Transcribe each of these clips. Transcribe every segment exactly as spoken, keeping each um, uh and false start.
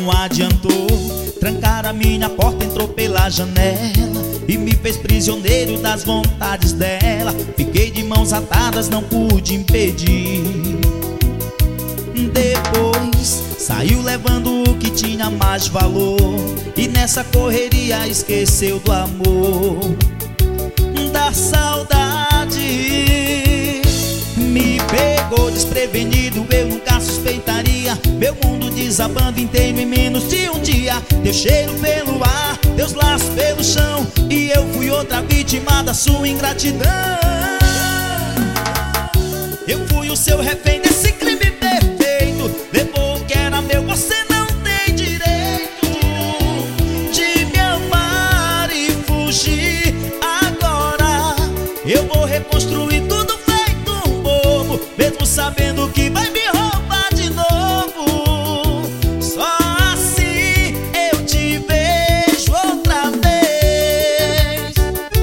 Não adiantou, trancar a minha porta, entrou pela janela e me fez prisioneiro das vontades dela. Fiquei de mãos atadas, não pude impedir. Depois saiu levando o que tinha mais valor e nessa correria esqueceu do amor, da saudade. Me pegou desprevenido, eu nunca suspeitaria. Meu mundo desabando inteiro em menos de um dia. Deu cheiro pelo ar, teus laços pelo chão, e eu fui outra vítima da sua ingratidão. Eu fui o seu refém desse crime perfeito. Levou o que era meu, você não tem direito de me amar e fugir. Agora eu vou reconstruir tudo feito um bobo, mesmo sabendo que vai me roubar de novo. Só assim eu te vejo outra vez.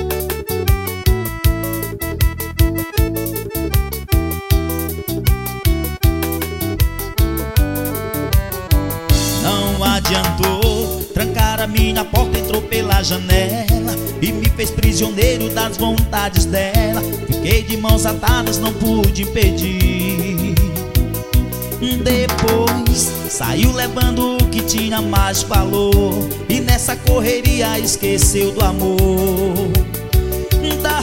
Não adiantou, trancar a minha porta, entrou pela janela e me fez prisioneiro das vontades dela. Fiquei de mãos atadas, não pude impedir. Depois saiu levando o que tinha mais valor e nessa correria esqueceu do amor, da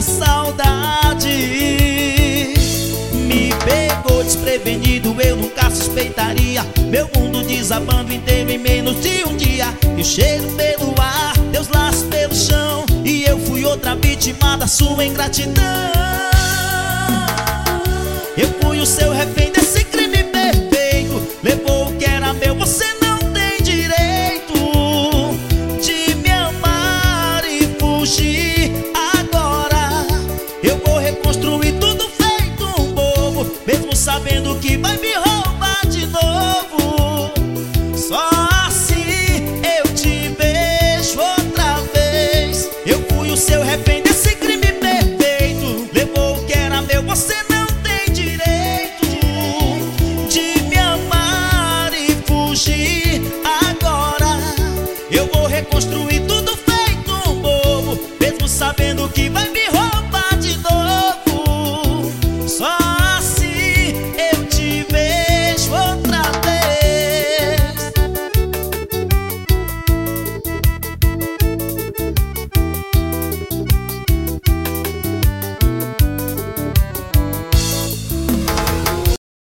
saudade. Me pegou desprevenido, eu nunca suspeitaria. Meu mundo desabando inteiro em menos de um dia. E o cheiro pelo ar, teus laços pelo chão, e eu fui outra vítima da sua ingratidão. Eu fui o seu refém desse